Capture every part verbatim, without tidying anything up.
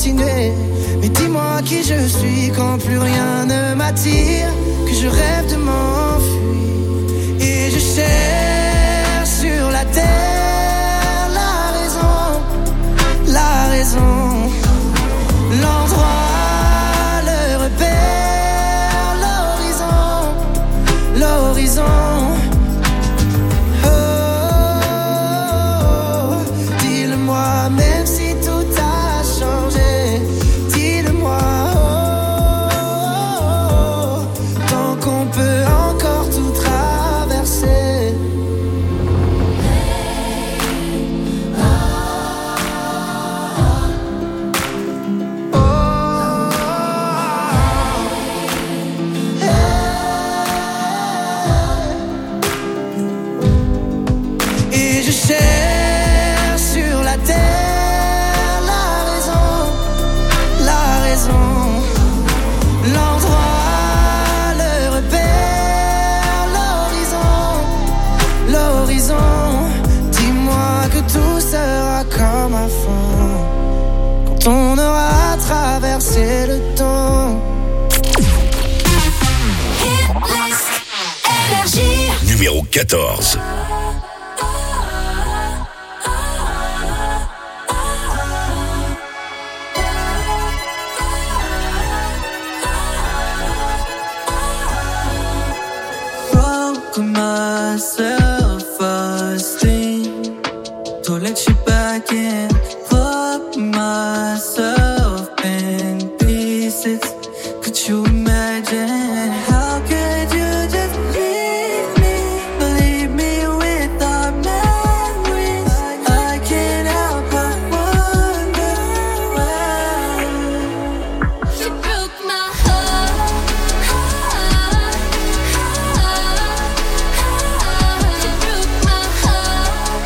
continuer. Mais dis-moi qui je suis quand plus rien ne m'attire, que je rêve de m'enfuir. Et je cherche sur la terre la raison, la raison, l'endroit, le repère, l'horizon, l'horizon. Oh, dis-le-moi même si tout a changé. Dis-le-moi, oh, tant qu'on peut encore tout traverser. Et je cherche sur la terre la raison, la raison, l'endroit, le repère, l'horizon, l'horizon. Dis-moi que tout sera comme avant, quand on aura traversé le temps. Numéro quatorze. Broke my self-esteem. Don't let you back in. Put myself in pieces. Could you imagine? How could you just leave me? Leave me without memories. I can't help but wonder why. You broke my heart. You broke my heart.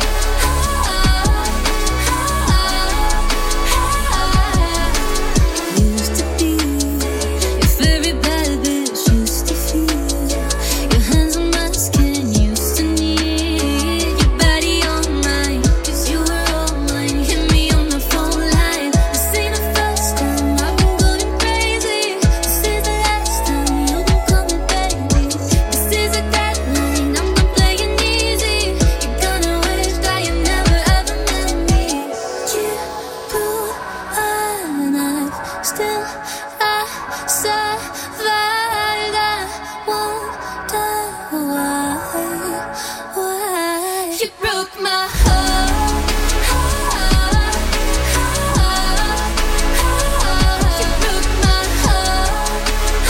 Used to be your very bad bitch. Used to feel your hands on my skin. Used to need your body on mine, 'cause you were all mine. Hit me on the phone line. This ain't the first time I've been going crazy. This is the last time you'll be coming, baby. This is a deadline, I'm not playing easy. You're gonna wish that you never ever met me. You pull a knife, still I survived. I wonder why, why you broke my heart. You broke my heart.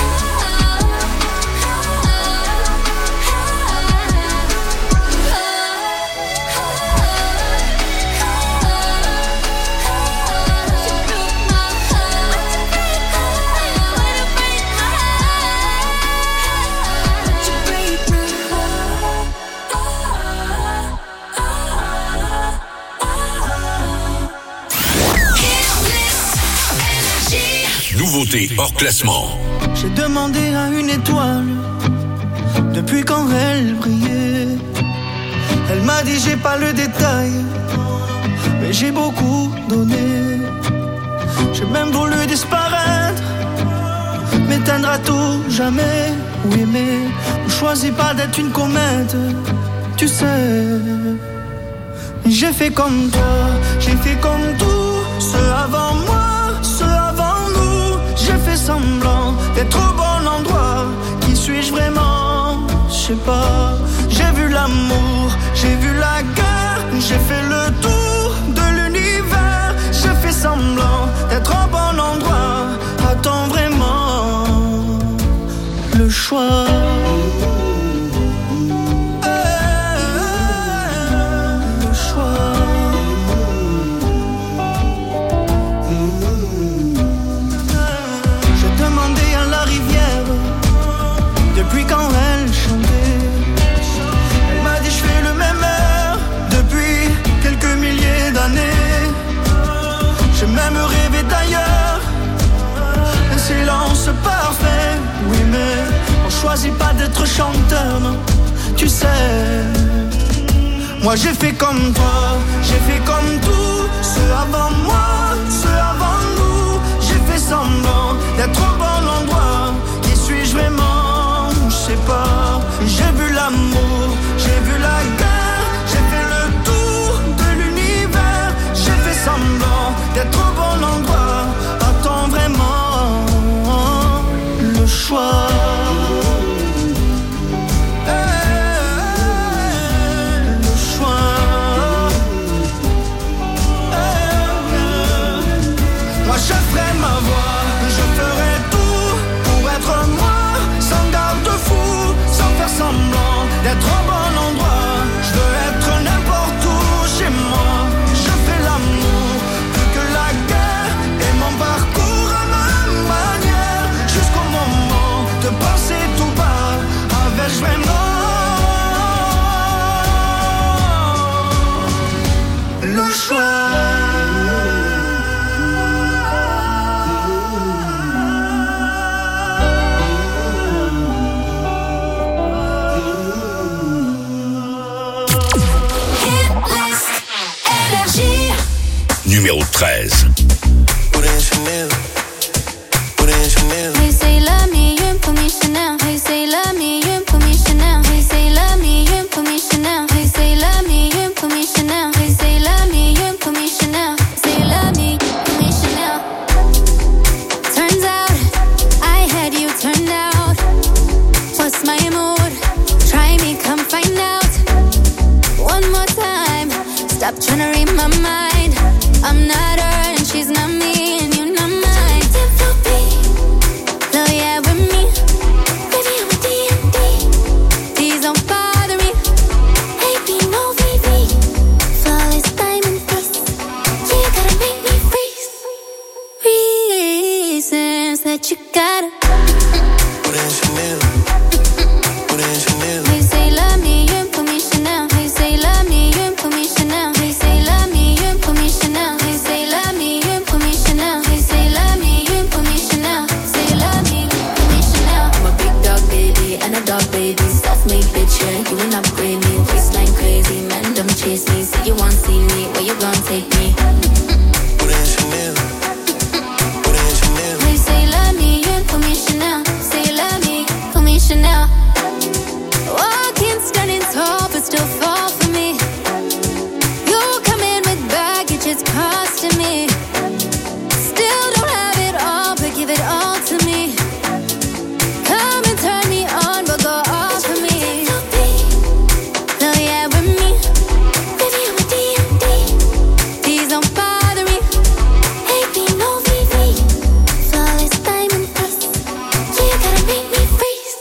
Nouveauté hors classement. J'ai demandé à une étoile depuis quand elle brillait. Elle m'a dit j'ai pas le détail, mais j'ai beaucoup donné. J'ai même voulu disparaître, m'éteindre à tout jamais. Oui mais on choisit pas d'être une comète, tu sais. J'ai fait comme toi, j'ai fait comme tous ceux avant moi, ceux avant nous. J'ai fait semblant d'être au bon endroit. Qui suis-je vraiment? Je sais pas. J'ai vu l'amour, j'ai vu la guerre. J'ai fait le tour de l'univers. J'ai fait semblant d'être au bon endroit. Attends vraiment le choix. Depuis quand elle chantait, elle m'a dit je fais le même air depuis quelques milliers d'années. J'ai même rêvé d'ailleurs, un silence parfait. Oui mais on choisit pas d'être chanteur, non, tu sais. Moi j'ai fait comme toi, j'ai fait comme tous ceux avant moi, ceux avant nous. moi je ferai ma voix. Je ferai tout pour être moi, sans garde-fou, sans faire semblant d'être au bon endroit. Je veux être n'importe où chez moi. Je fais l'amour plus que la guerre, et mon parcours à ma manière, jusqu'au moment de penser tout bas avec vraiment le choix. Numéro treize. Hey, say love me, you ain't put me Chanel. Hey, say love me, you ain't put me Chanel. Hey, say love me, you ain't put me Chanel. Hey, say love me, you ain't put me Chanel. Hey, say love me, you ain't put me Chanel. Say love me, put me Chanel. Turns out I had you turned out. What's my mood? Try me, come find out. One more time, stop trying to read my mind. I'm not her and she's not me, and you're not mine. Love yeah with me, baby I'm a D and D. Please don't bother me, A P no V V. Flawless diamond face, yeah you gotta make me freeze. Reasons that you gotta. Put in Chanel, put in Chanel. Hey say love me, you ain't put me Chanel. Hey say love me, you ain't put me Chanel. Hey say love me, you ain't put me Chanel. Hey say love me, you ain't put me Chanel. Hey say love me, you ain't put me Chanel. Say love me, put me Chanel. I'm a big dog baby and a dog baby, self-made bitch, yeah, you ain't upgrade me. Waistline crazy, man, don't chase me. Say you want see me, where you gon' take me? Put in Chanel, put in Chanel. Hey say love me, you ain't put me Chanel. Say love me, put me Chanel. Walking standing tall but still fall for me. You come in with baggage, it's costing me. Still don't have it all, but give it all to me. Come and turn me on, but go off for me. Love yeah with me, baby I'm a D and D. Please don't bother me, A P no V V. Flawless diamond face, yeah you gotta make me freeze.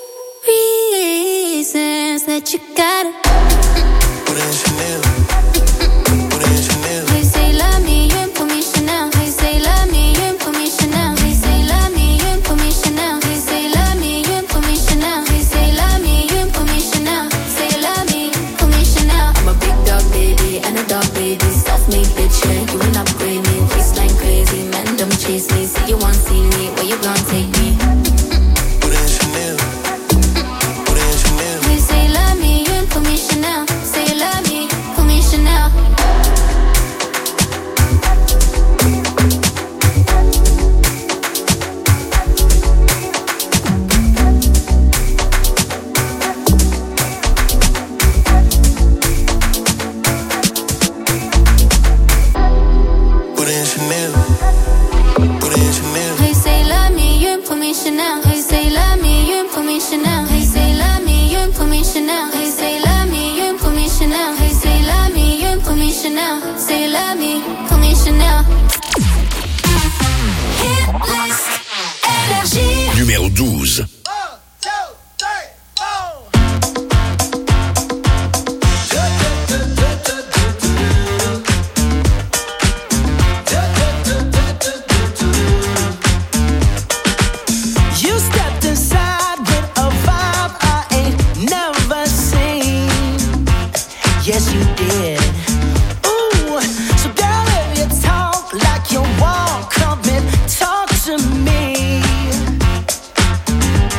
Reasons that you gotta. Put in Chanel, put in Chanel. Hey say love me, you ain't put me Chanel. Hey say love me, you ain't put me Chanel. Hey say love me, you ain't put me Chanel. Hey say love me, you ain't put me Chanel. Hey say love me, you ain't put me Chanel. Say love me, put me Chanel. I'm a big dog baby and a dog baby, self-made bitch, yeah, you ain't upgrade me. Waistline crazy, man, don't chase me. Say you want see me, where you gon' take me? Put in Chanel, put in Chanel. Hey say love me, you ain't put me Chanel. Say love me, put me Chanel. Put in Chanel, put in Chanel. Hey say love me, you ain't put me Chanel. Hey say love me, you ain't put me Chanel. Hey say love me, you ain't put me Chanel. Hey say love me, you ain't put me Chanel. Hey say love me, you ain't put me Chanel. Say love me, put me Chanel. Hit list, énergie. Numéro douze. You stepped inside with a vibe I ain't never seen. Yes, you did. Ooh, so girl, if you talk like you walk, come and talk to me.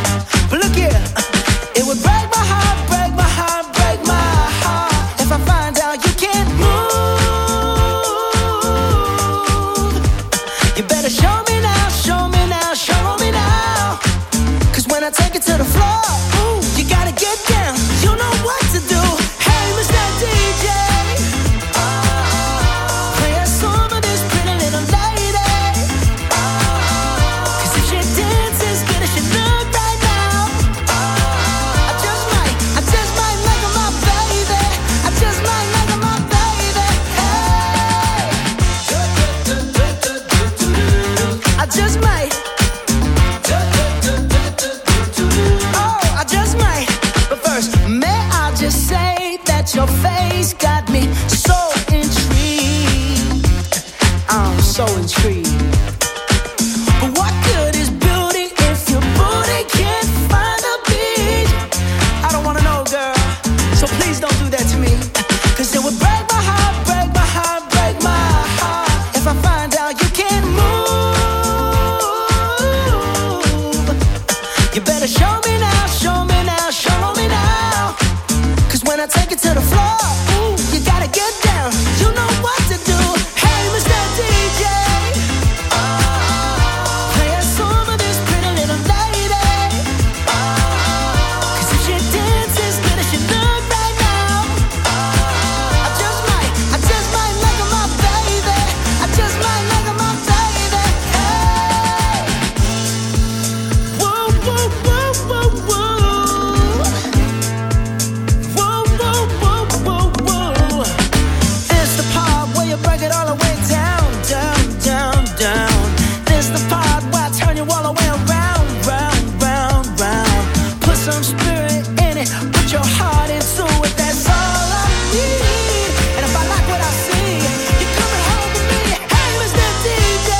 is the part where I turn you all the way around, round, round, round. Put some spirit in it, put your heart into it, that's all I need. And if I like what I see, you're coming home with me. Hey, Mister D J,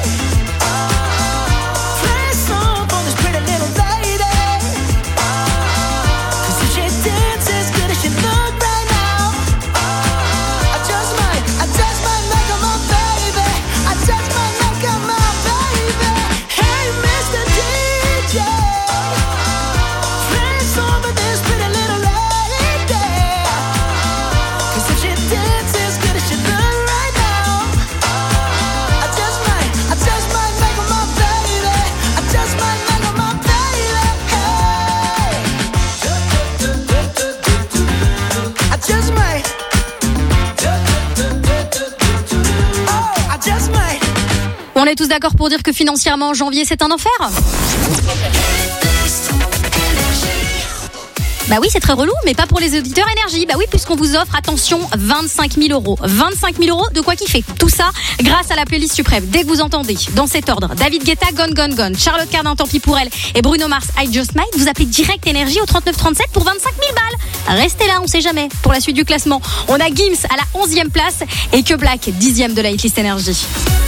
play a song for this pretty little lady. Cause if she dances as good as she look right now, I just might, I just might make her my baby. I just might make her my baby. Hey, Mister D J, play a song for this pretty little lady. Cause if she dances as good as she look right now, I just might, I just might make her my baby. I just might make her my baby. Hey, I just might. Oh, I just might. On est tous d'accord pour dire que financièrement, janvier, c'est un enfer ? Bah oui, c'est très relou, mais pas pour les auditeurs énergie. Bah oui, puisqu'on vous offre, attention, vingt-cinq mille euros. vingt-cinq mille euros, de quoi kiffer. Tout ça grâce à la playlist suprême. Dès que vous entendez, dans cet ordre, David Guetta, Gone Gone Gone, Charlotte Cardin, Tant pis pour elle, et Bruno Mars, I Just Might, vous appelez direct énergie au trente-neuf trente-sept pour vingt-cinq mille balles. Restez là, on sait jamais. Pour la suite du classement, on a Gims à la onzième place et Que Black, dixième de la hitlist énergie.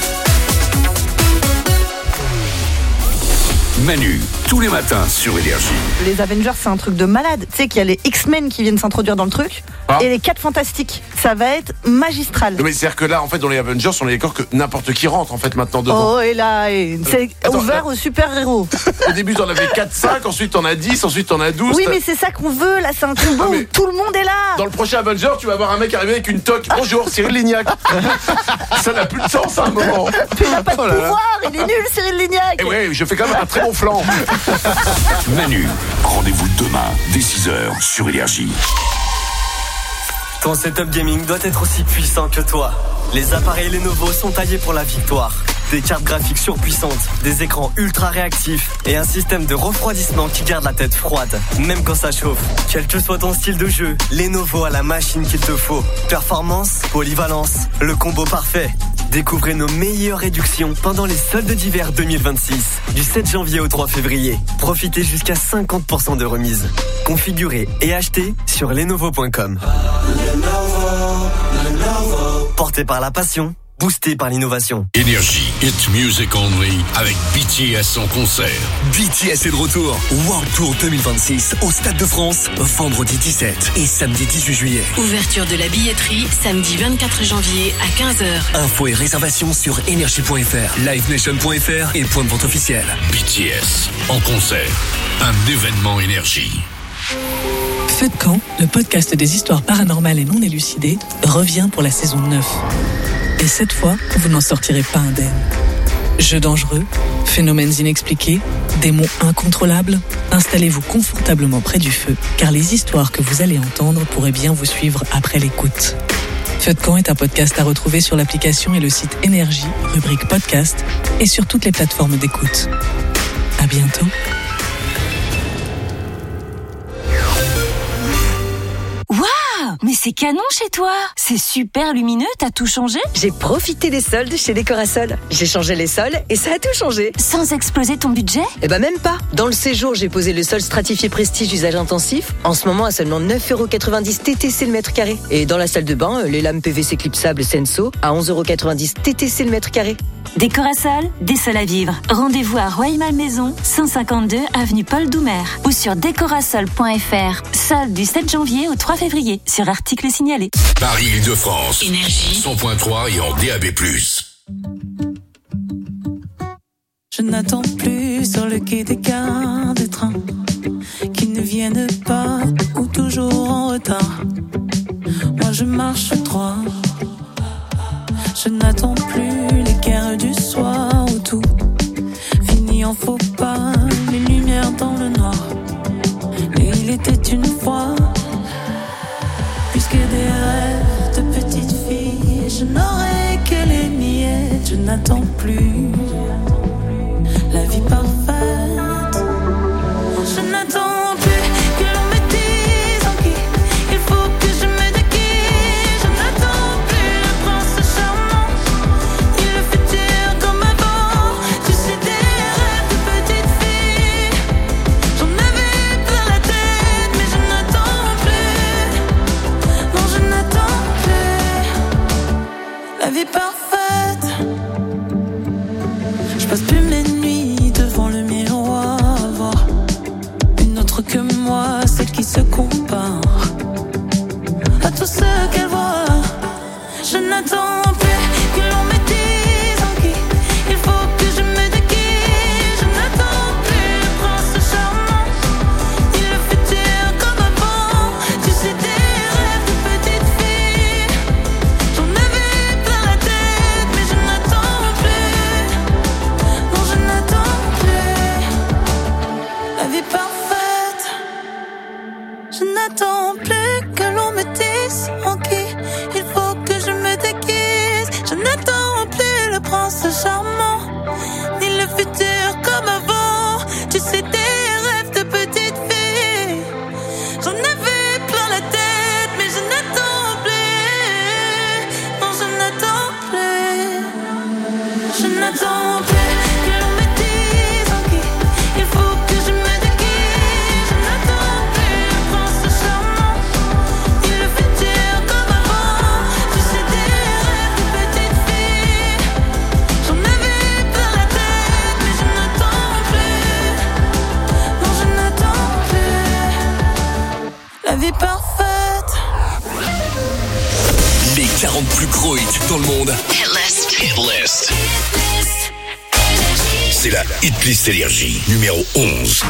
Manu, tous les matins sur Énergie. Les Avengers, c'est un truc de malade. Tu sais qu'il y a les X-Men qui viennent s'introduire dans le truc. Ah. Et les quatre Fantastiques. Ça va être magistral. Non mais c'est-à-dire que là, en fait, dans les Avengers, on est d'accord que n'importe qui rentre en fait maintenant dedans. Oh, et là, et c'est Attends, ouvert là- aux super-héros. Au début, t'en avais quatre cinq, ensuite t'en as dix, ensuite t'en as douze. Oui, T'as- mais c'est ça qu'on veut. Là, c'est un combo Ah, mais- où tout le monde est là. Dans le prochain Avenger, tu vas voir un mec arriver avec une toque. Bonjour, Cyril Lignac. Ça n'a plus de sens à un moment. Il n'a pas de Oh là là. pouvoir. Il est nul, Cyril Lignac. Et ouais, je fais quand même un très bon flanc. Manu, rendez-vous demain dès six heures sur Énergie. Ton setup gaming doit être aussi puissant que toi. Les appareils Lenovo sont taillés pour la victoire. Des cartes graphiques surpuissantes, des écrans ultra réactifs et un système de refroidissement qui garde la tête froide, même quand ça chauffe. Quel que soit ton style de jeu, Lenovo a la machine qu'il te faut. Performance, polyvalence, le combo parfait. Découvrez nos meilleures réductions pendant les soldes d'hiver deux mille vingt-six. Du sept janvier au trois février. Profitez jusqu'à cinquante pour cent de remise. Configurez et achetez sur lenovo point com. Porté par la passion, boosté par l'innovation. Énergie, hit music only avec B T S en concert. B T S est de retour. World Tour deux mille vingt-six au Stade de France, vendredi dix-sept et samedi dix-huit juillet. Ouverture de la billetterie, samedi vingt-quatre janvier à quinze heures. Infos et réservations sur énergie point f r, livenation point f r et point de vente officiel. B T S en concert. Un événement Énergie. Feu de camp, le podcast des histoires paranormales et non élucidées, revient pour la saison neuf. Et cette fois, vous n'en sortirez pas indemne. Jeux dangereux, phénomènes inexpliqués, démons incontrôlables, installez-vous confortablement près du feu, car les histoires que vous allez entendre pourraient bien vous suivre après l'écoute. Feu de camp est un podcast à retrouver sur l'application et le site Énergie, rubrique podcast, et sur toutes les plateformes d'écoute. À bientôt. Waouh, mais c'est canon chez toi. C'est super lumineux, t'as tout changé? J'ai profité des soldes chez Décorasol. J'ai changé les sols et ça a tout changé. Sans exploser ton budget? Eh ben même pas. Dans le séjour, j'ai posé le sol stratifié prestige usage intensif. En ce moment à seulement neuf euros quatre-vingt-dix T T C le mètre carré. Et dans la salle de bain, les lames P V C clipsables Senso à onze euros quatre-vingt-dix T T C le mètre carré. Décorasol, des sols à vivre. Rendez-vous à Rueil-Malmaison, cent cinquante-deux avenue Paul Doumer ou sur décorasol point f r. Solde du sept janvier au trois février sur article signalé. Paris-Île-de-France. Énergie. cent point trois et en D A B plus. Je n'attends plus sur le quai des gares de train qui ne viennent pas ou toujours en retard. Moi je marche droit. Je n'attends plus les guerres du soir où tout finit en faux pas, les lumières dans le noir. Et il était une fois, puisque des rêves de petite fille, je n'aurais que les miettes. Je n'attends plus la vie parfaite. Je n'attends plus que l'on me dise en qui il faut que je me déguise. Je n'attends plus le prince charmant, ni le futur comme avant. J'fume les nuits devant le miroir, voir une autre que moi, celle qui se compare à tout ce qu'elle voit. Je n'attends plus que l'on me dise en qui il faut que je me déguise. Je n'attends plus le prince charmant, ni le futur comme avant. Tu sais, des rêves de petite fille, j'en avais plein la tête, mais je n'attends plus. Non, je n'attends plus la vie parfaite. Je n'attends plus que l'on me dise en qui il faut que je me déguise. Je n'attends plus le prince charmant, ni le futur comme avant. Tu sais, des rêves de petite fille, j'en avais plein la tête, mais je n'attends plus. Non, je n'attends plus. Je n'attends plus que l'on me dise en qui il faut que je me déguise. Je n'attends plus le prince charmant, ni le futur comme avant. Tu sais, des rêves de petite fille, j'en avais plein la tête, mais je n'attends plus. Non, je n'attends plus la vie parfaite. Les quarante plus gros hits dans le monde. Hit list. Hit list. C'est la Hit List Énergie, numéro onze.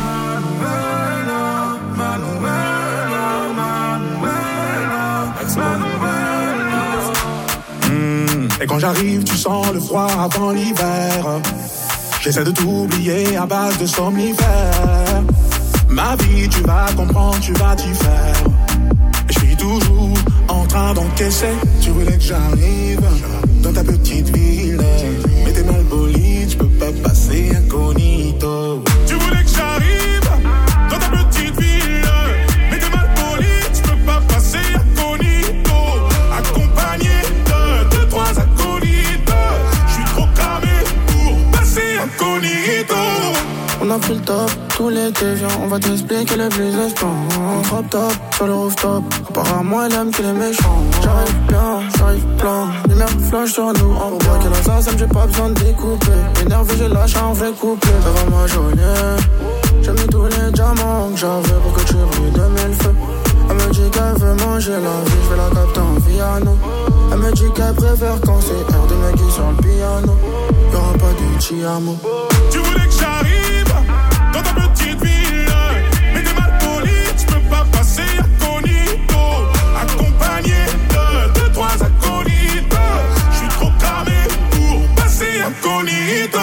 Mmh. Et quand j'arrive, tu sens le froid avant l'hiver. J'essaie de t'oublier à base de somnifères. Ma vie, tu vas comprendre, tu vas t'y faire. Et je suis toujours en train d'encaisser. Tu voulais que j'arrive dans ta petite ville, mais t'es mal bolide, je peux pas passer incognito. Tu voulais que j'arrive dans ta petite ville, mais t'es mal bolide, je peux pas passer incognito. Accompagné de deux, trois acolytes, je suis trop cramé pour passer incognito. On a pris le top, tout l'été, viens, on va t'expliquer le business plan. Drop top, sur le rooftop, apparemment elle aime que les méchants. J'arrive bien, j'arrive plein, lumière flash sur nous. En bois qu'elle a ça, j'ai pas besoin de découper. Énervé, j'ai lâché un vrai couplet. Ça va ma jolie, j'ai mis tous les diamants que j'avais pour que tu brilles de mille feux. Elle me dit qu'elle veut manger la vie, je vais la capter en piano. Elle me dit qu'elle préfère quand c'est air de Nike sur le piano. Y'aura pas de Chiamo. Tu voulais que j'arrive dans ta petite ville, mais t'es mal poli, tu peux pas passer incognito. Accompagné de deux, trois acolytes, je suis trop cramé pour passer incognito.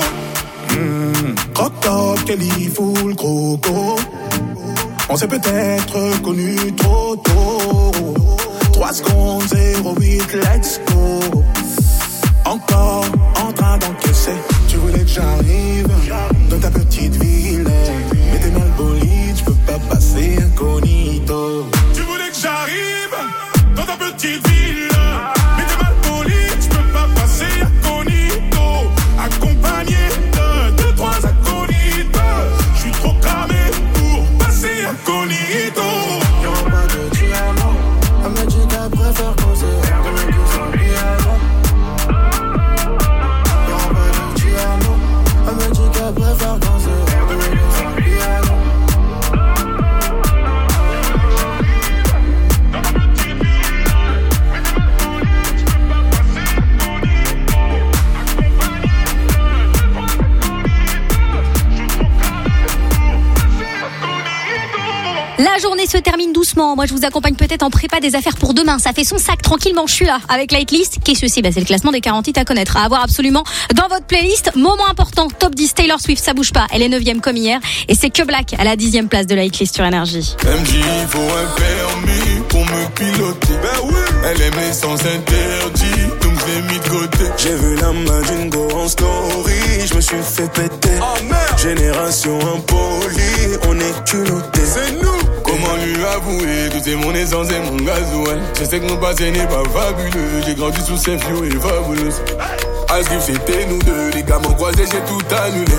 Mmh, crop top, Kelly full croco. On s'est peut-être connu trop tôt. trois secondes, zéro huit, let's go. Encore en train d'encaisser. Tu voulais que j'arrive dans ta petite ville, mais t'es mal bolide, je peux pas passer incognito. Tu voulais que j'arrive dans ta petite ville, mais t'es mal bolide, je peux pas passer incognito. Accompagné de deux, trois acolytes, je suis trop cramé pour passer incognito. Y'aura pas de diamant, elle me dit qu'elle préfère quand c'est air de mec qui sont piano. Elle me dit qu'elle préfère quand c'est air de mec qui sont piano. La journée se termine doucement. Moi, je vous accompagne peut-être en prépa des affaires pour demain. Ça fait son sac tranquillement. Je suis là avec la hitlist. Qu'est-ce que c'est? Bah, c'est le classement des quarante hits à connaître, à avoir absolument dans votre playlist. Moment important, top dix, Taylor Swift, ça bouge pas. Elle est neuvième comme hier. Et c'est que Black à la dixième place de la hitlist sur Énergie. M J, il faut un permis pour me piloter. Ben oui. Elle aime les sens interdits, donc je l'ai mis de côté. J'ai vu la main d'une go en story, je me suis fait péter. Oh merde. Génération impolie, on est culottés. C'est nous. Comment lui avouer que c'est mon essence et mon gasoil? Je sais que mon passé n'est pas fabuleux. J'ai grandi sous ces fio et fabuleuse. Asgrif c'était nous deux, les gars m'ont croisé, j'ai tout annulé.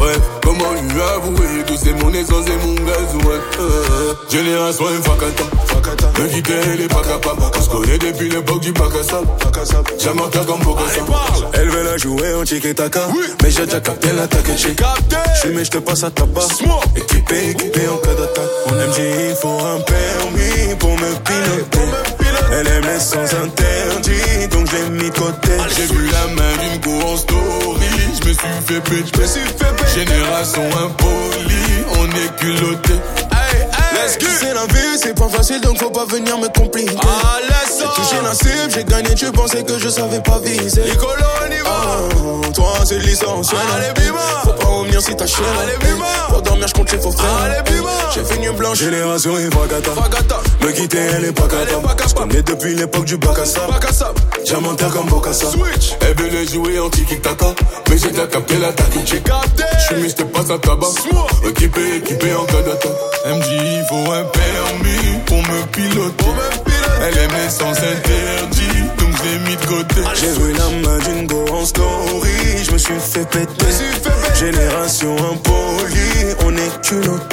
ouais. Comment lui avouer que c'est mon essence et mon gaz, ouais. euh, Génération Fakata, Fakata. Me quitter, elle est pas capable. On se connaît depuis l'époque du bac à sable. Jamaica comme Bokassa. Elle veut la jouer en tiki-taka, oui. Mais j'ai déjà capté l'attaque et j'ai capté. J'suis mais j'te passe à tabac. Équipé, équipé en cas d'attaque. En M G il faut un permis pour me piloter. Elle aime les sens interdits, donc je l'ai mis de côté. J'ai vu la main d'une go en story, je me suis fait péter. Génération impolie, on est culotté. Let's go. C'est la vie, c'est pas facile donc faut pas venir me compliquer. Ah, j'ai touché la cible, j'ai gagné, tu pensais que je savais pas viser. Les colons, on y va. Oh, toi c'est l'essentiel. Allez, bima. Faut pas revenir si ta chaîne. Allez, bima. Pour dormir, j'compte les faux frères. Allez, bima. J'ai fait une blanche. Génération Fakata. Me quitter, elle est pas capable. J'connais depuis l'époque du bac à sable. Jamaica comme Bokassa. Elle veut les jouer en tiki-taka, mais j'ai déjà capté l'attaque. J'ai capté. J'suis mis, j'te passe à tabac. Équipé, équipé en cas d'attaque. M J, il faut un permis pour me piloter. Elle aime les sens interdits, donc je l'ai mis de côté. J'ai vu la main d'une go en story, je me suis fait péter. Génération impolie, on est culotté.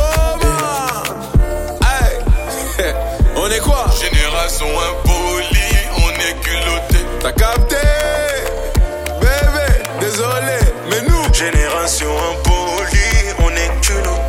Hey. On est quoi? Génération impolie, on est culotté. T'as capté? Bébé, désolé, mais nous Génération impolie, on est culotté.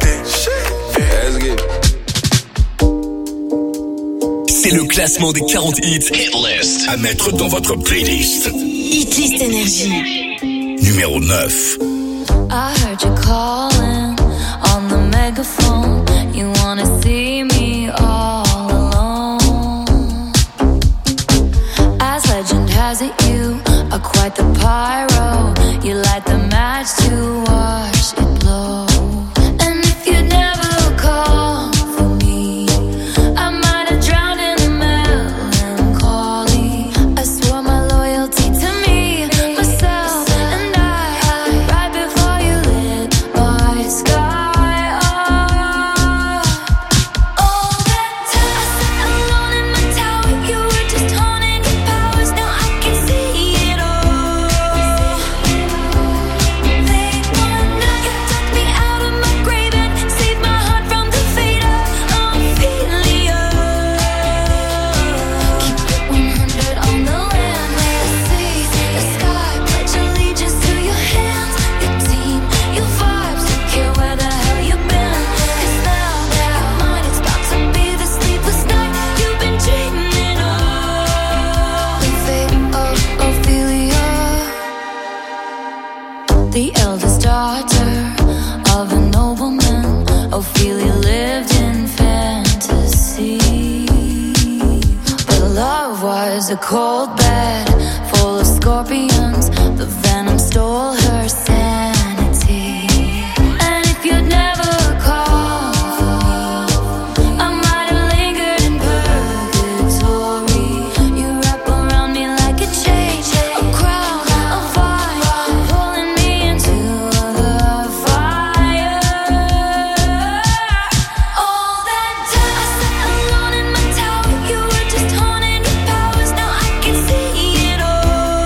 C'est le classement des quarante hits Hit List à mettre dans votre playlist. Hitlist Énergie. Numéro neuf. I heard you calling on the megaphone. You wanna see me all alone. As legend has it, you are quite the pyro. You light the match to watch it blow. And if you never call for me, I might have drowned in the melancholy. I swore my loyalty to me, myself, and I, right before you lit my sky up. All that time I sat alone in my tower, you were just honing your powers. Now I can see it all. Late one night, you took me out of my grave and saved my heart from the fate of Ophelia. Keep it one hundred on the land, where I see the sky. Pledge allegiance to your hands, your team, your vibes. Don't care where the hell you've been, 'cause now that mine, it's about to be the sleepless night you've been dreaming of. The fate of Ophelia, the eldest daughter of a nobleman. Ophelia lived in fantasy, but love was a cold bed full of scorpions. The venom stole her sanity. And if you'd never called for me, I might have lingered in purgatory. You wrap around me like a chain, a crown, a fire, pulling me into the fire. All that time I sat alone in my tower, you were just honing your powers. Now I can see it all.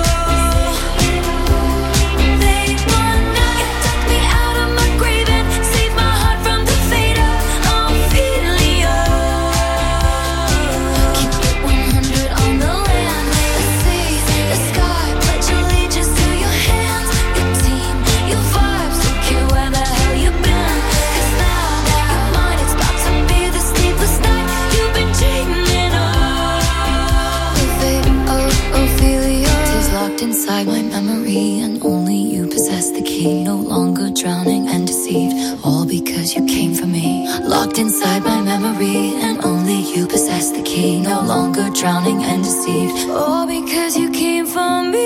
Late one night, you took me out of my grave and saved my heart from the fate of Ophelia. Keep it one hundred on the land, where I see the sky. Pledge allegiance to your hands, your team, your vibes. Don't care where the hell you've been, 'cause now that you're mine, it's about to be the sleepless night you've been dreaming of. The fate of Ophelia is locked inside my memory, and only you possess the key. No longer drowning and deceived, all because you came for me. Locked inside my memory, and only you possess the key. No longer drowning and deceived, all because you came for me.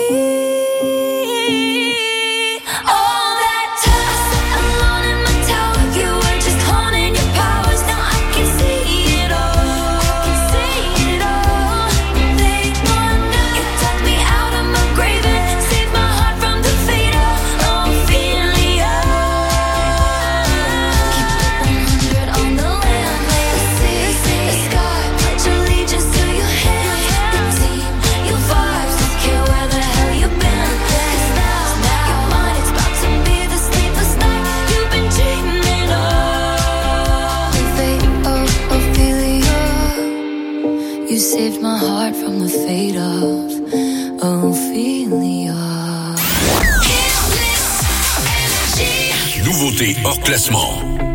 All that time I sat alone in my tower, you were just honing your powers. Now I can see it all. See it all. Late one night, you took me out of my grave and saved my heart from the fate of Ophelia. Keep it one hundred on the land, where I see the sky. Pledge allegiance to your hands, your team, your vibes. Don't care where the hell you've been, nouveautés hors classement.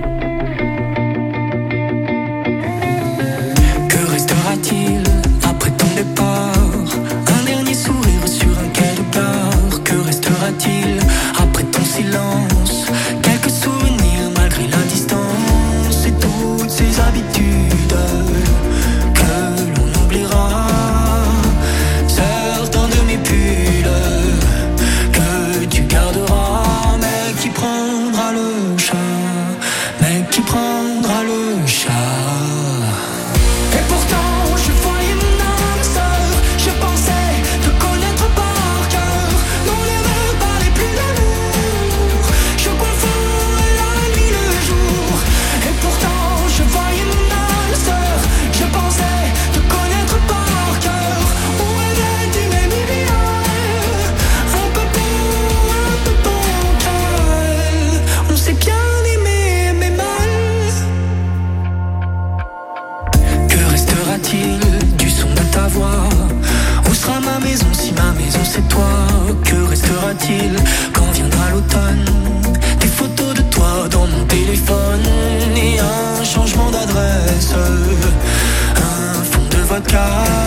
Que restera-t-il après ton départ? Un dernier sourire sur un quai de gare. Que restera-t-il après ton silence? Quelques souvenirs malgré la distance et toutes ces habitudes que l'on oubliera. Certains de mes pulls que tu garderas, mais qui prendra le chat? Mais qui prendra le chat? Et pourtant je voyais mon âme sœur, je pensais te connaître par cœur. Non, les rêves parlaient plus d'amour, je confonds la nuit le jour. Et pourtant je voyais mon âme sœur, je pensais te connaître par cœur. On rêvait du même idéal, un peu bon, un peu bancal. On s'est bien aimé mais mal. Que restera-t-il du son de ta voix? Où sera ma maison si ma maison c'est toi? Que restera-t-il quand viendra l'automne? Des photos de toi dans mon téléphone et un changement d'adresse, un fond de vodka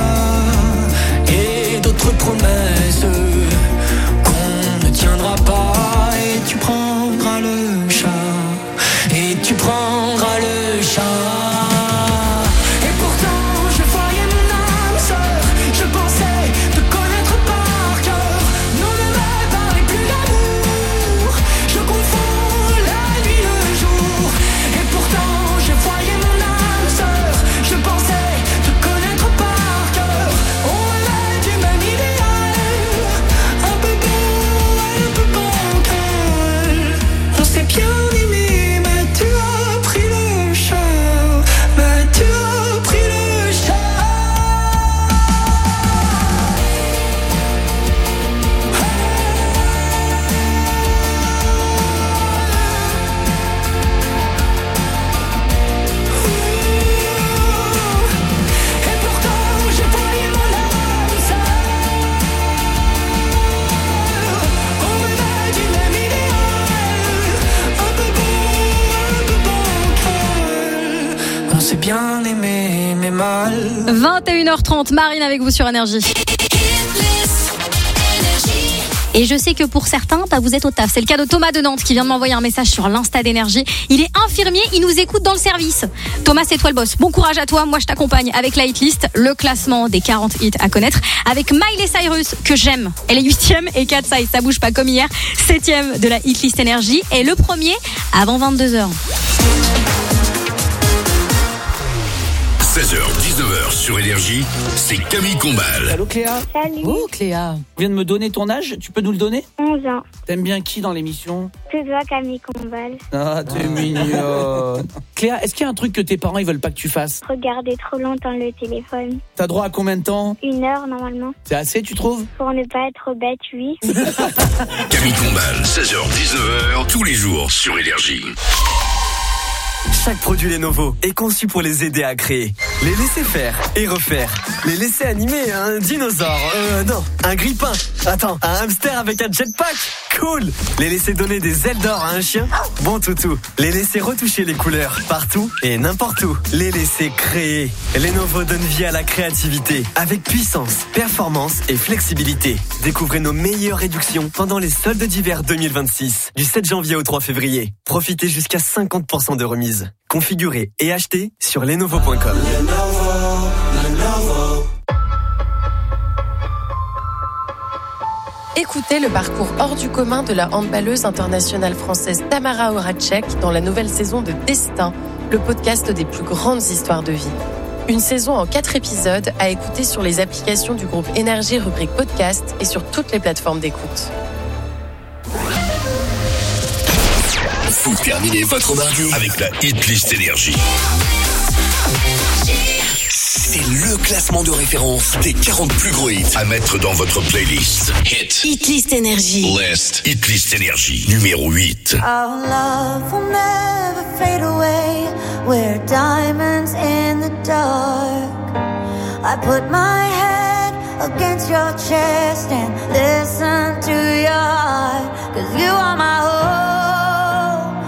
et d'autres promesses qu'on ne tiendra pas. Et tu prendras le chat, et tu prendras le chat. Et pourtant je voyais mon âme sœur, je pensais te connaître par cœur. Non, ne me parlez plus d'amour, je confonds la nuit le jour. Et pourtant je voyais mon âme sœur, je pensais te connaître par cœur. On rêvait du même idéal, un peu beau, un peu bancal. On s'est bien aimé, mais tu as pris le chat, mais tu as pris le chat. Et pourtant je voyais mon âme sœur, on rêvait du même idéal, un peu beau, un peu bancal. On s'est bien aimé mais mal. vingt et une heures trente, Marine avec vous sur Énergie. Et je sais que pour certains, bah, vous êtes au taf. C'est le cas de Thomas de Nantes qui vient de m'envoyer un message sur l'Insta d'Énergie. Il est infirmier, il nous écoute dans le service. Thomas, c'est toi le boss. Bon courage à toi. Moi, je t'accompagne avec la hitlist, le classement des quarante hits à connaître. Avec Miley Cyrus, que j'aime. Elle est huitième et Cat Size, ça bouge pas comme hier. Septième de la hitlist Énergie. Et le premier avant vingt-deux heures. seize heures, dix-neuf heures sur Énergie, c'est Camille Combal. Allô Cléa? Salut. Oh Cléa, tu viens de me donner ton âge, tu peux nous le donner? onze ans. T'aimes bien qui dans l'émission? C'est toi, Camille Combal. Ah, t'es mignonne. Cléa, est-ce qu'il y a un truc que tes parents ils veulent pas que tu fasses? Regarder trop longtemps le téléphone. T'as droit à combien de temps? Une heure normalement. C'est assez, tu trouves? Pour ne pas être bête, oui. Camille Combal, seize heures, dix-neuf heures, tous les jours sur Énergie. Chaque produit Lenovo est conçu pour les aider à créer, les laisser faire et refaire, les laisser animer un dinosaure, euh non, un grippin, attends, un hamster avec un jetpack, cool, les laisser donner des ailes d'or à un chien, bon toutou, les laisser retoucher les couleurs partout et n'importe où, les laisser créer. Lenovo donne vie à la créativité avec puissance, performance et flexibilité. Découvrez nos meilleures réductions pendant les soldes d'hiver deux mille vingt-six, du sept janvier au trois février. Profitez jusqu'à cinquante pour cent de remise. Configurez et achetez sur lenovo point com. Écoutez le parcours hors du commun de la handballeuse internationale française Tamara Horacek dans la nouvelle saison de Destin, le podcast des plus grandes histoires de vie. Une saison en quatre épisodes à écouter sur les applications du groupe Énergie rubrique podcast et sur toutes les plateformes d'écoute. Vous terminez votre mardi avec la hitlist Énergie. C'est le classement de référence des quarante plus gros hits à mettre dans votre playlist. Hit. Hitlist Énergie. List. Hitlist Énergie. Numéro huit. Our love will never fade away. We're diamonds in the dark. I put my head against your chest and listen to your heart. 'Cause you are my hope.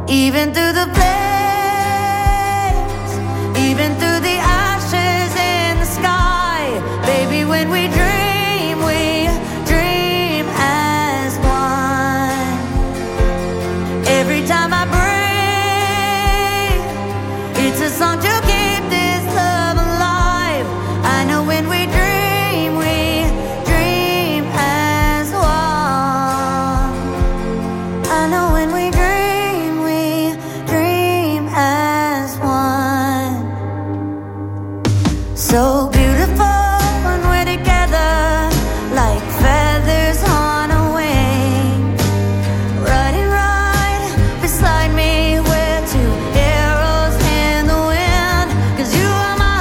even through the flames, even through the ashes in the sky. Baby, when we dream, we dream as one. Every time I breathe, it's a song to keep this love alive. I know when we dream, we dream as one. I know when we dream, we dream as one. So beautiful when we're together, like feathers on a wing. Riding right beside me, we're two arrows in the wind. 'Cause you are my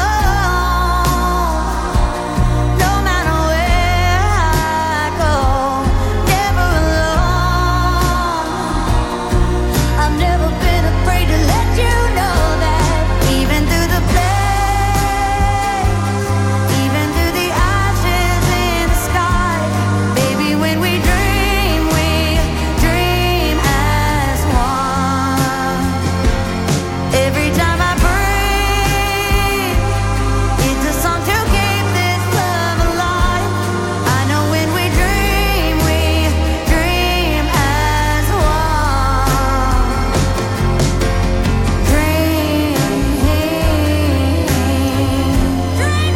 home, no matter where I go, never alone. I've never been afraid to let you know that even through the flames, even through the ashes in the sky, baby, when we dream, we dream as one. Every time I breathe, it's a song to keep this love alive. I know when we dream, we dream as one. Dream, dream,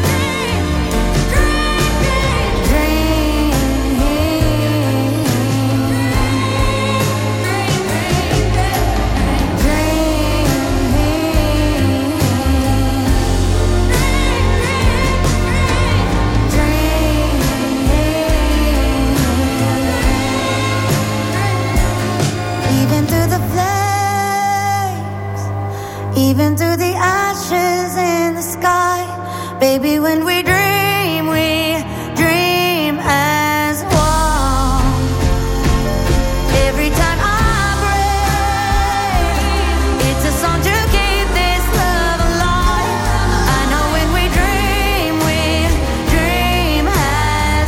even through the flames, even through the ashes in the sky, baby, when we dream, we dream as one. Every time I breathe, it's a song to keep this love alive. I know when we dream, we dream as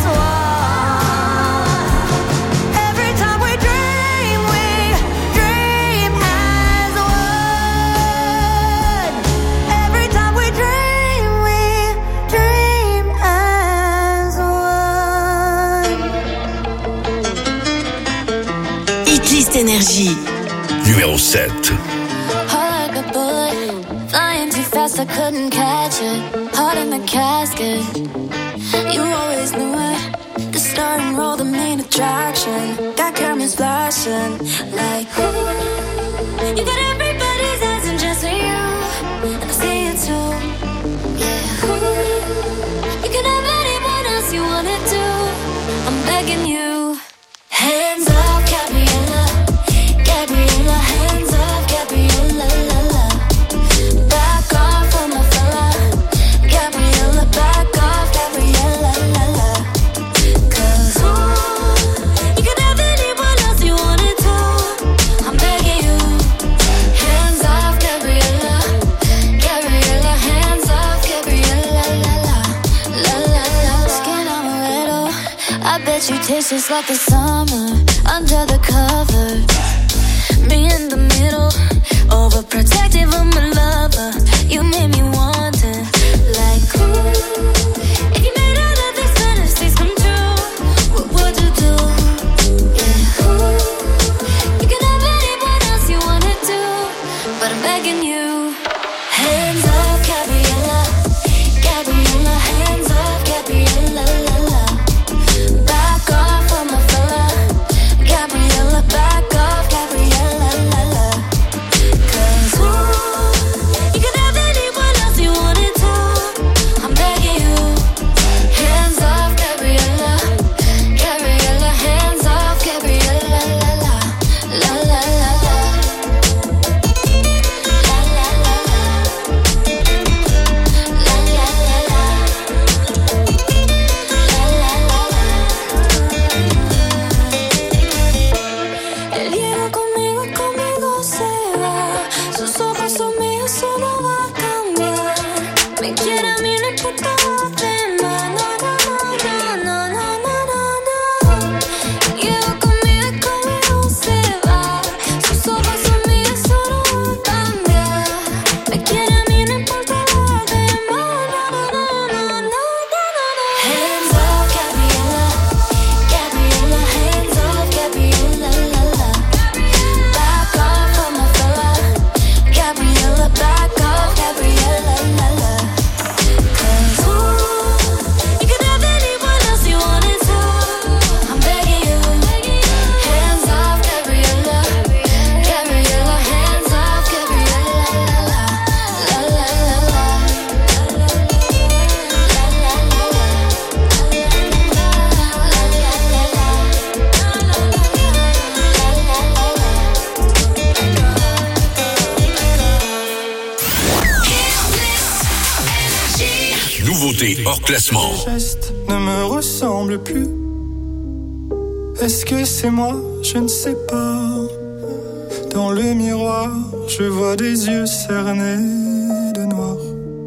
one. Every time we dream, we dream as one. Every time we dream, we dream as one. Hitlist Énergie. Numéro sept. Heart like a bullet, flying too fast, I couldn't catch it. Heart in the casket, you always knew it. The star and roll, the main attraction. Got cameras flashing, like ooh. You got everybody's eyes and just for you, and I see it too. Yeah, ooh. You can have anyone else you wanna do. I'm begging you. Hands up, Gabriella, Gabriella, hands up, Gabriella, la la. Back off on my fella, Gabriella, back off, Gabriella, la la. 'Cause ooh, you can have anyone else you wanna do. I'm begging you. Hands off, Gabriella, Gabriella, hands off, Gabriella, la la, la la la. Skin amaretto, I bet you taste just like the summer under the covers. Me in the middle, overprotective of my lover. You made me wonder, like ooh, if you made all of these fantasies come true, what would you do? Yeah, ooh, you can have anyone else you wanna do, but I'm begging you. Hands off, Gabriella, Gabriella, hands off, Gabriella, la la. Back off on my fella, Gabriella, back off, Gabriella, la la. 'Cause ooh, you can have anyone else you wanna do. I'm begging you. Hands off, Gabriella, Gabriella, hands off, Gabriella, la la, la la la la. La la la la. La la la la. La la la la. Él llega conmigo, conmigo se va. Sus ojos son míos, eso no va a cambiar. Me quiere a mí, no importa los demás. No, no, no, no, no, no, no, no. Llega conmigo, conmigo se va. Sus ojos son míos, eso chanter hors classement. Les gestes ne me ressemblent plus. Est-ce que c'est moi? Je ne sais pas. Dans le miroir, je vois des yeux cernés de noir.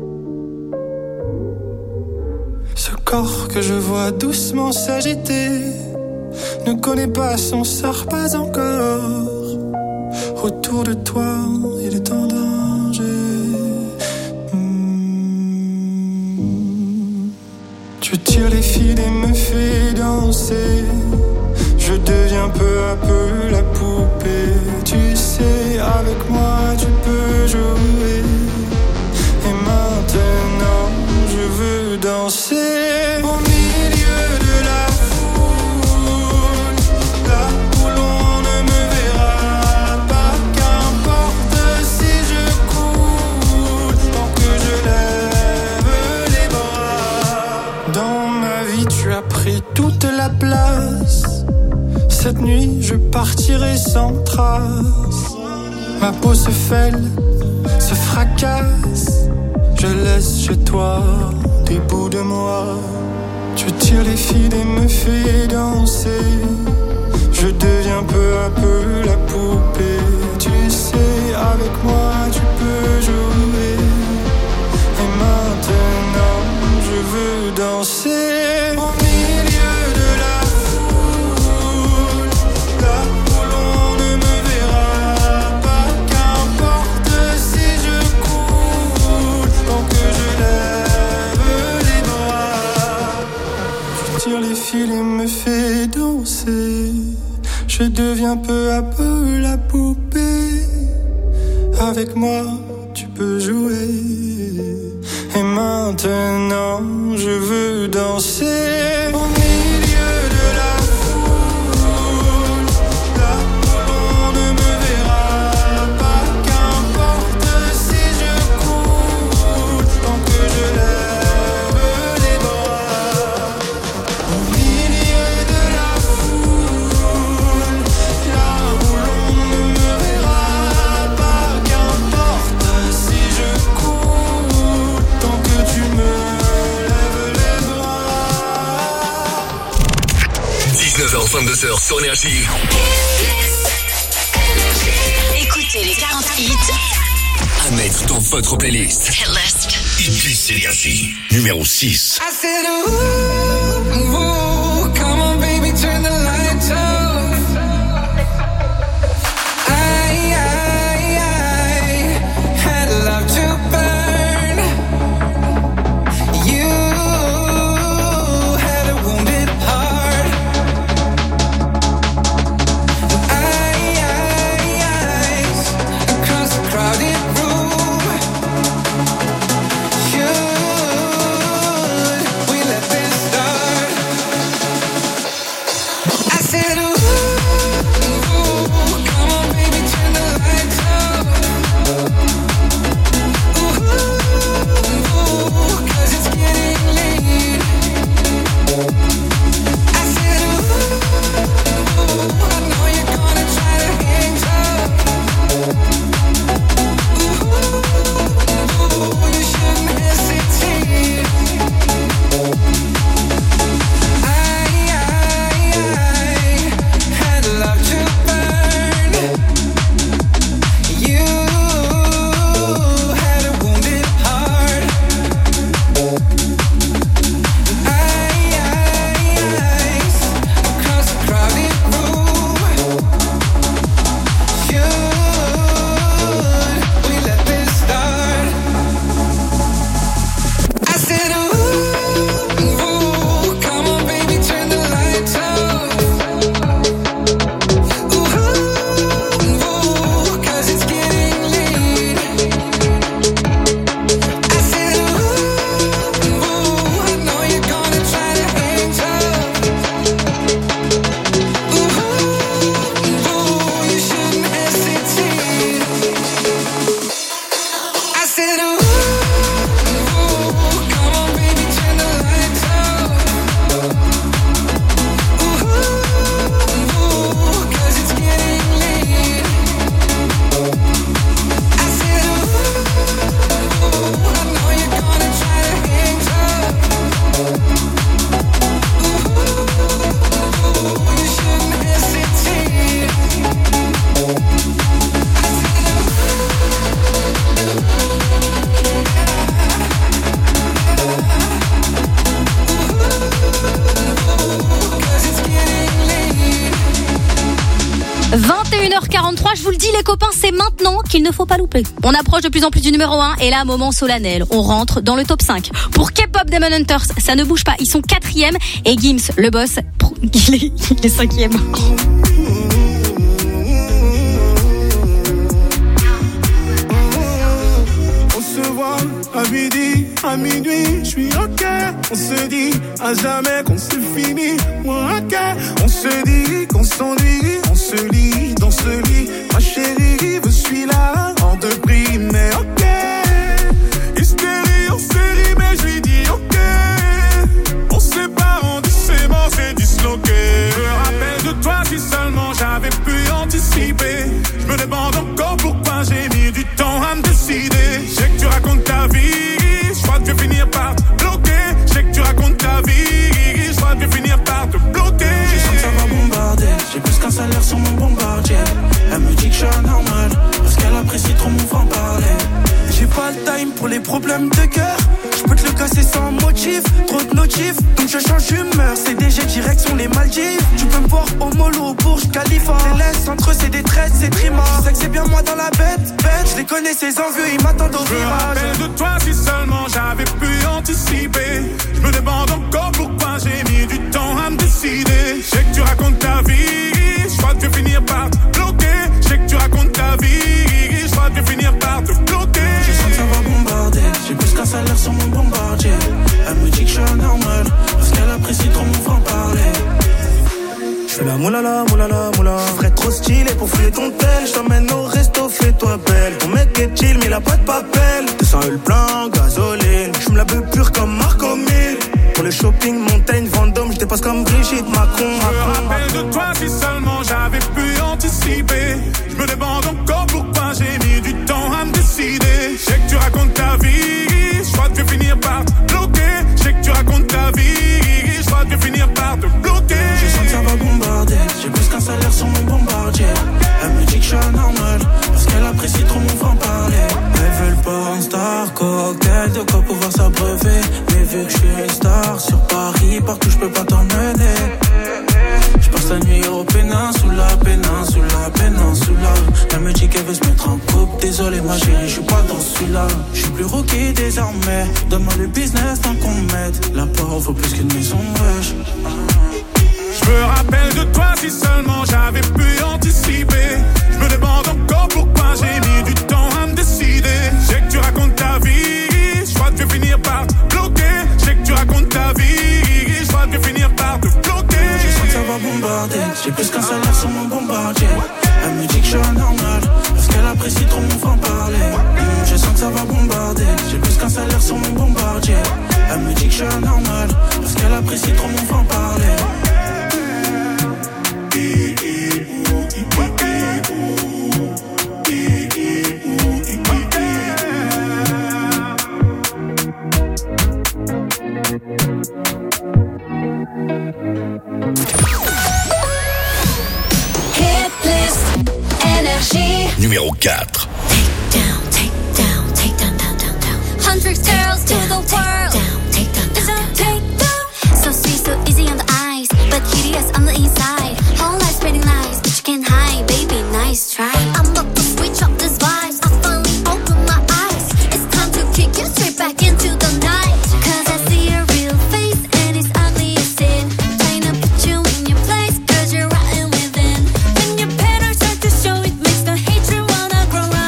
Ce corps que je vois doucement s'agiter ne connaît pas son sort, pas encore. Autour de toi, il est en danger. Mmh. Tu tires les fils et me fais danser. Je deviens peu à peu la poupée. Tu sais, avec moi tu peux jouer. Et maintenant je veux danser au milieu de la foule, là où l'on ne me verra pas. Qu'importe si je coule, tant que je lève les bras. Dans ma vie tu as pris toute la place. Cette nuit, je partirai sans trace. Ma peau se fêle, se fracasse. Je laisse chez toi des bouts de moi. Tu tires les fils et me fais danser. Je deviens peu à peu la poupée. Tu sais, avec moi tu peux jouer. Et maintenant, je veux danser au milieu de la les fils et me fait danser. Je deviens peu à peu la poupée. Avec moi tu peux jouer. Et maintenant je veux danser au milieu de la foule, là où l'on ne me verra pas. Qu'importe si je coule, tant que je lève les bras. Au milieu de la foule, là où l'on ne me verra pas. Qu'importe si je coule, tant que tu me lèves les bras. dix-neuf heures vingt-deux heures sur Énergie. Écoutez les quarante hits À mettre dans votre playlist. Hitlist. Hitlist Énergie. Numéro six. I said, ooh, ooh, come on baby, turn the lights off. I, I, I had love to burn. You had a wounded heart. I, I, eyes across the crowded room. Should we let this start? vingt-trois, je vous le dis les copains, c'est maintenant qu'il ne faut pas louper. On approche de plus en plus du numéro un et là, moment solennel, on rentre dans le top cinq. Pour K-pop Demon Hunters, ça ne bouge pas, ils sont quatrième et Gims, le boss, il est, il est cinquième. On se voit à midi, à minuit, je suis ok. On se dit à jamais qu'on se finit. Moi ok, on se dit qu'on s'ennuie. On se lit dans ce lit. Ma chérie, je suis là en deux prix, mais ok. Hystérie en série, mais je lui dis ok. On se sépare, on dit c'est bon, c'est disloqué. Je me rappelle de toi si seulement j'avais pu anticiper. Je me demande encore pourquoi j'ai mis du temps à me décider. Je sais que tu racontes ta vie, je crois que je vais finir par te bloquer. Je sais que tu racontes ta vie, je crois que je vais finir par te bloquer. Je sens que ça va bombarder, j'ai plus qu'un salaire sur mon bombardier. Elle me dit que je suis anormal, parce qu'elle apprécie trop mon franc-parler. J'ai pas le time pour les problèmes de cœur. Je peux te le casser sans motif, trop de notifs, donc je change d'humeur. C D G direction les Maldives. Tu peux me voir au mollo, au Burj Khalifa. Céleste, entre eux c'est des traites, c'est trima. Je sais que c'est bien moi dans la bête, bête. Je les connais ces envieux, ils m'attendent au virage. Je me rappelle de toi si seulement j'avais pu anticiper. Je me demande encore pourquoi j'ai mis du temps à me décider. Je sais que tu racontes ta vie, je crois que je vais finir par te bloquer. Je sais que tu racontes ta vie, je crois que je vais finir par te bloquer. Je sens que ça va bombarder, j'ai plus qu'un salaire sur mon bombardier. Elle me dit que je suis anormal, parce qu'elle apprécie trop mon franc-parler. Je fais la moulala, moulala, moula. Je ferais trop stylé pour fouiller ton tel. Je t'emmène au resto, fais-toi belle. Ton mec est chill, mais il a pas de papel. deux cents le plein, gasoline. Je me la veux pure comme Marco Mille. Pour le shopping, Montaigne, Vendôme, je dépasse comme Brigitte Macron. Je me rappelle de toi si seulement j'avais pu anticiper. Je me demande encore pourquoi j'ai mis du temps à me décider. Je sais que tu racontes ta vie, je crois que je vais finir par te bloquer. Je sais que tu racontes ta vie, je crois que je vais finir par te bloquer. Je sens que ça va bombarder, j'ai plus qu'un salaire sur mon bombardier. Elle me dit que je suis anormal, parce qu'elle apprécie trop mon franc-parler. Elle veut le porn star, cocktail, de quoi pouvoir s'abreuver. Mais vu que je suis une star, sur Paris, partout je peux pas t'emmener. Je passe la nuit au péninsula, péninsula, péninsula. Elle me dit qu'elle veut se mettre en couple. Désolé ma chérie, je suis pas dans celui-là. Je suis plus rookie désormais. Donne-moi le business tant qu'on m'aide. La porte vaut plus qu'une maison, wesh. Je me rappelle de toi si seulement j'avais pu anticiper. Je me demande encore pourquoi j'ai mis du temps à me décider. Je sais que tu racontes ta vie, je crois que je vais finir par te bloquer. Je sais que tu racontes ta vie, je crois que je vais finir par te bloquer. Je sens que ça va bombarder, j'ai plus qu'un salaire sur mon bombardier. Elle me dit que je suis anormal, parce qu'elle apprécie trop mon franc-parler. Je sens que ça va bombarder, j'ai plus qu'un salaire sur mon bombardier. Elle me dit que je suis anormal, parce qu'elle apprécie trop mon franc-parler. Numéro quatre. Hundred girls to the world. It's a take down. So sweet, so easy on the eyes, but hideous on the inside. Whole life spreading lies, but you can't hide, baby. Nice try. I'm about to switch up this vibes. I finally open my eyes. It's time to kick you straight back into the night. 'Cause I see your real face and it's ugly as sin. Trying to put you in your place 'cause you're rotten within. When your patterns start to show, it makes the hatred wanna grow.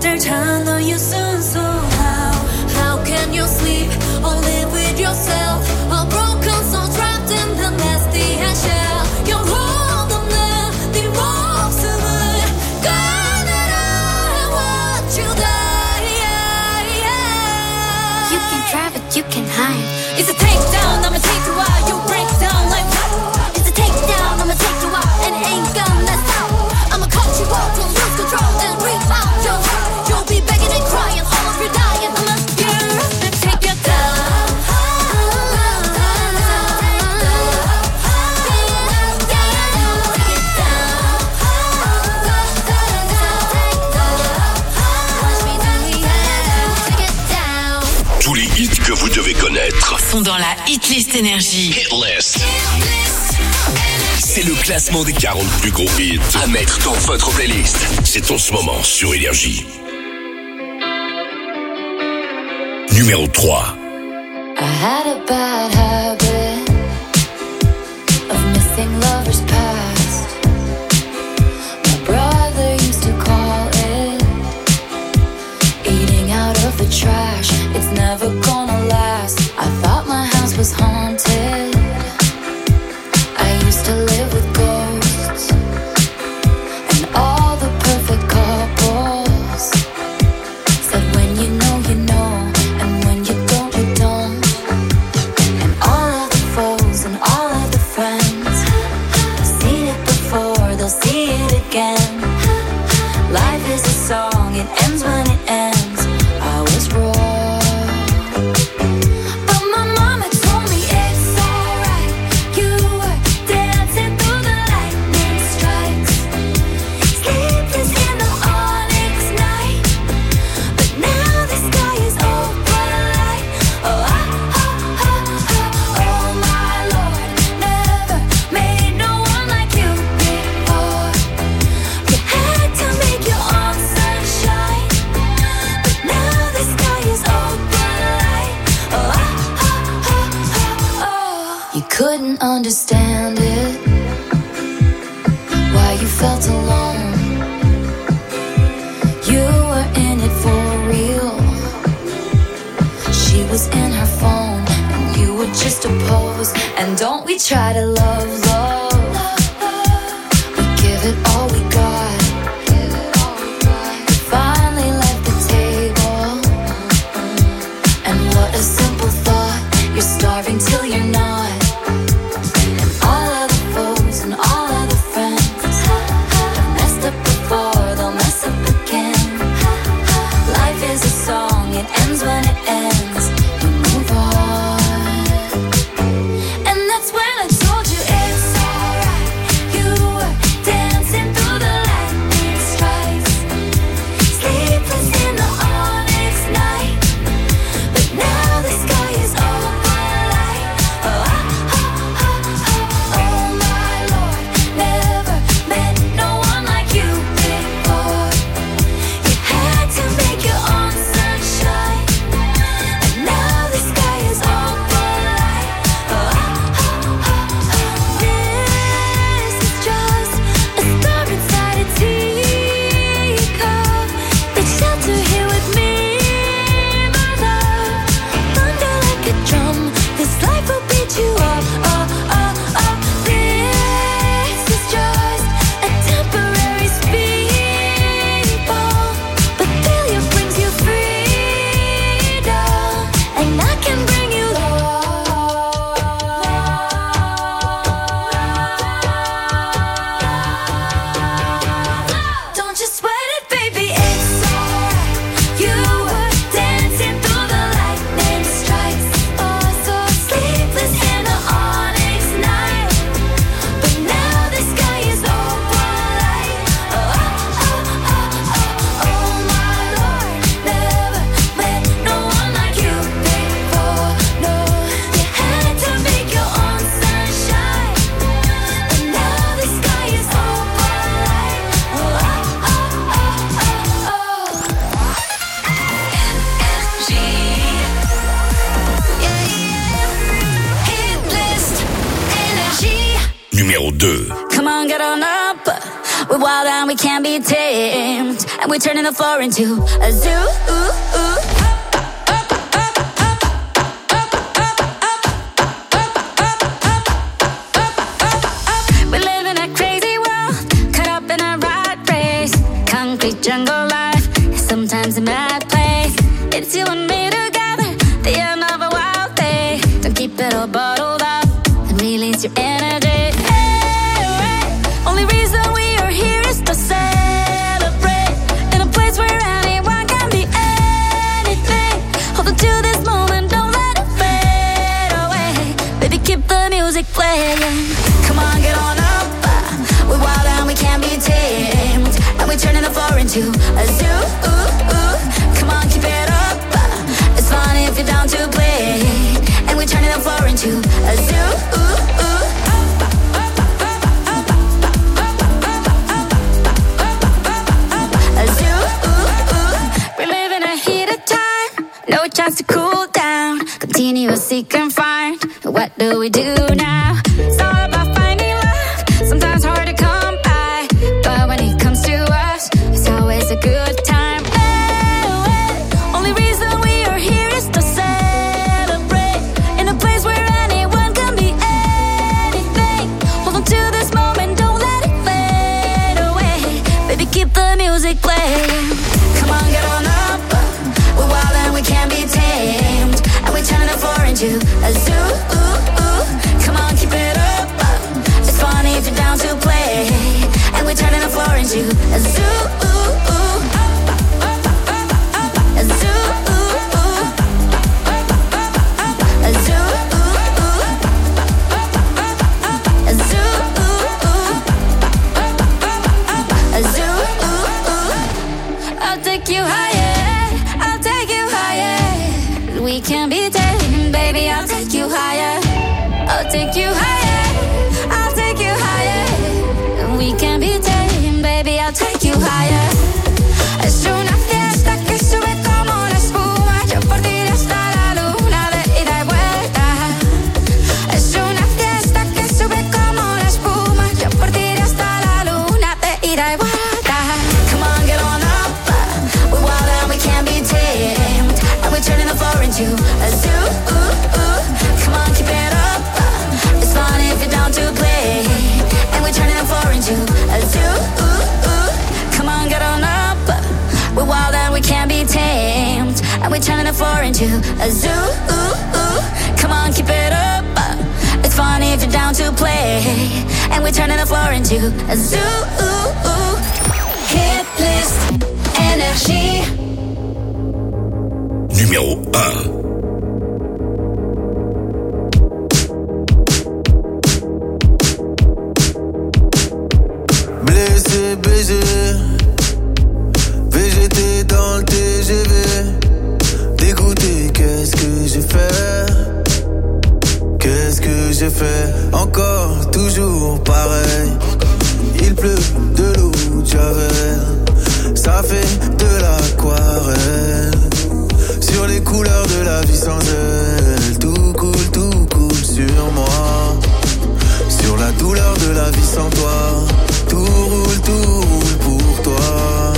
turn on you soon. So how, how can you sleep or live with yourself? A broken soul trapped in the nasty and shell. You're all the man, the wrong someone. God, that I want you die. You can try, but you can hide. It's a takedown, I'ma take you out. You break down like what? It's a takedown, I'ma take you out. And it ain't gonna stop. I'ma cut you off till lose control, then rebound your heart. You'll be begging and crying, all of you dying. I'ma get take you down. Tous les hits que vous devez connaître sont dans la Hitlist Énergie. Hitlist. C'est le classement des quarante plus gros hits à mettre dans votre playlist. C'est en ce moment sur Énergie. Numéro trois. I had a bad habit of missing lovers past. My brother used to call it eating out of the trash. It's never gonna last. I thought my house was haunted. I used to live with ghosts and all the perfect couples said when you know you know, and when you don't you don't. And all of the foes and all of the friends seen it before, they'll see it again. Life is a song, it ends when it ends. I was wrong, but my mama told me it's alright. You were dancing through the lightning strikes, sleepless in the onyx night. But now the sky is open light. Oh, oh, oh, oh, oh, my Lord, never made no one like you before. You had to make your own sunshine, but now the sky is open light. Oh, oh, oh, oh, oh. You couldn't understand it, why you felt alone. You were in it for real. She was in her phone, and you were just a pose. And don't we try to love, love? We give it all we got. You finally left the table, and what a simple thought. You're starving till you're not. And all of the foes and all of the friends have messed up before, they'll mess up again. Life is a song, it ends when it ends. You move on. And that's when I told you it's alright. You were dancing through the lightning strikes, sleepless in the onyx night. But now the sky is open light. Oh, oh, oh, oh, oh, my Lord, never met no one like you before. You had to make your own sunshine, and now the sky is open light. Oh, oh, oh, oh, this is just a star inside a teacup. Take shelter here with me, my love. Thunder like a drum, this life will beat you up. Oh, oh, oh, this is just a temporary speed bump, but failure brings you freedom, and I can bring you love. Don't you sweat it, baby, it's alright. You were dancing through the lightning strikes, oh, so sleepless in the onyx night. But now the sky is open light. Oh, oh, oh, oh, oh, oh, my Lord, never met no one like you before. No, you had to make your own sunshine, and now the sky is open light. Oh, oh, oh, oh, oh, oh. Hitlist Énergie. Numéro deux. Come on, get on up. We're wild and we can't be tamed. and we're turning the floor into a zoo. Ooh, ooh. We live in a crazy world, caught up in a rat race. Concrete jungle life, sometimes a mad place. It's you and me together, the end of a wild day. Don't keep it all bottled up and release your energy. Hey, hey. Only reason we are here is to celebrate in a place where anyone can be anything. Hold on to this moment, don't let it fade away. Baby, keep the music playing. Come on, get on up. We're wild and we can't be tamed, and we're turning the floor into a zoo. Ooh, ooh. Come on, keep it up. It's fun if you're down to play, and we're turning the floor into a zoo. Ooh, ooh. A zoo. Ooh, ooh. We're living a heated time, no chance to cool down. Continue seek and find. What do we do now? It's all about finding love. Sometimes hard to come by, but when it comes to us, it's always a good time. Hey, hey. Only reason we are here is to celebrate in a place where anyone can be anything. Hold on to this moment, don't let it fade away. Baby, keep the music playing. Come on, get on up. We're wild and we can't be tamed, and we're turning the floor into a zoo. Ooh, ooh. Come on, keep it up. It's fun if you're down to play, and we're turning the floor into a zoo. Ooh, ooh. A zoo. Ooh, ooh. A zoo. Ooh, ooh. A zoo. Ooh, ooh. A zoo. Ooh, ooh. I'll take you higher. I'll take you higher. We can be tamed, baby. I'll take you higher. I'll take you higher. I'll take you higher. We can be tamed, baby. I'll take you higher. Es una fiesta que sube como la espuma. Yo por ti hasta la luna de ida y vuelta. Es una fiesta que sube como la espuma. Yo por ti hasta la luna de ida y vuelta. Come on, get on up. We're wild and we can't be tamed, and we're turning the floor into a zoo. Ooh, ooh. Come on, keep it up. It's fun if you're down to play, and we're turning the floor into a zoo. Ooh, ooh. Come on, get on up. We're wild and we can't be tamed, and we're turning the floor into a zoo. Ooh, ooh. Come on, keep it up. It's fun if you're down to play, and we're turning the floor into a zoo. Ooh, ooh. Hit list énergie. Numéro un. Blessé, B G, V G T dans le T G V. Dégoûté, qu'est-ce que j'ai fait? Qu'est-ce que j'ai fait? Encore, toujours pareil. Il pleut de l'eau de Javel. Ça fait de l'aquarelle. Sur les couleurs de la vie sans elle. Tout coule, tout coule sur moi. Sur la douleur de la vie sans toi. Tout roule, tout roule pour toi.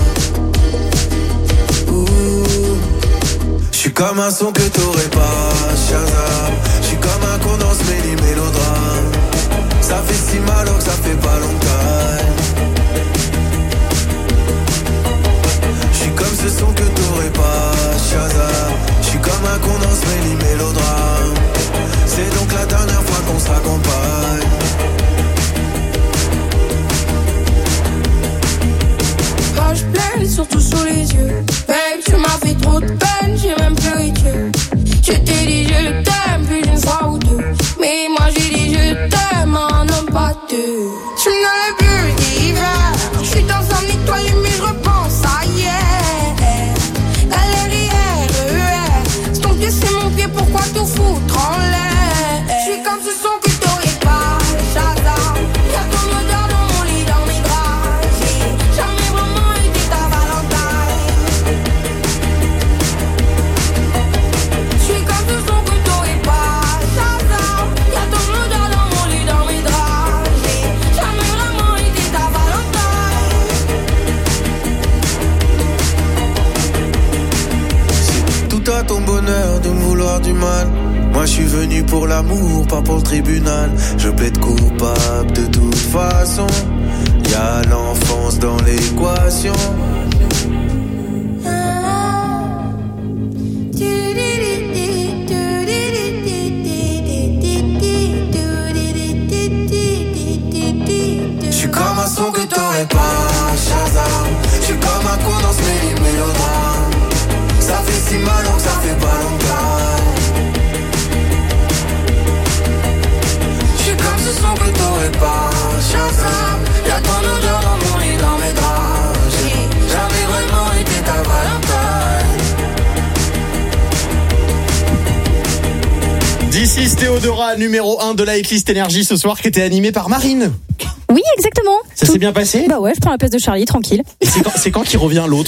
J'suis comme un son que t'aurais pas, Shazam. J'suis comme un condense méli mélodrame. Ça fait si mal alors que ça fait pas longtemps. J'suis comme ce son que t'aurais pas, Shazam. J'suis comme un condense méli mélodrame. C'est donc la dernière fois qu'on se raccompagne. Je pleure surtout sous les yeux. Babe, tu m'as fait trop de peine, j'ai même pleuré Dieu. Je t'ai dit je t'aime plus d'une fois ou deux, mais moi j'ai dit je t'aime un homme pas deux. Tu n'aurais plus d'hiver, je suis dans un étoile mais je repense à hier. Galerie R E R, ton pied c'est mon pied, pourquoi tout foutre en l'air? Je suis comme ce son que t'aurais pas, Shazam. Y'a ton odeur dans mon lit, dans mes draps. J'ai jamais vraiment été ta Valentine. avoir du mal. Moi je suis venu pour l'amour, pas pour le tribunal. Je plaide coupable de toute façon. Y'a l'enfance dans l'équation. J'suis comme un son que t'aurais pas, Shazam. J'suis comme un con dans ce méli- mélodrame. Ça fait si mal donc ça fait pas longtemps. J'suis comme ce son que t'aurais pas, Shazam. Y'a ton odeur dans mon lit, dans mes draps. J'ai jamais vraiment été ta Valentine. This is Théodora, numéro un de la Hitlist Énergie ce soir, qui était animée par Marine. Oui, exactement. Ça s'est bien passé ? Bah ouais, je prends la place de Charlie, tranquille. C'est quand, c'est quand qu'il revient l'autre là ?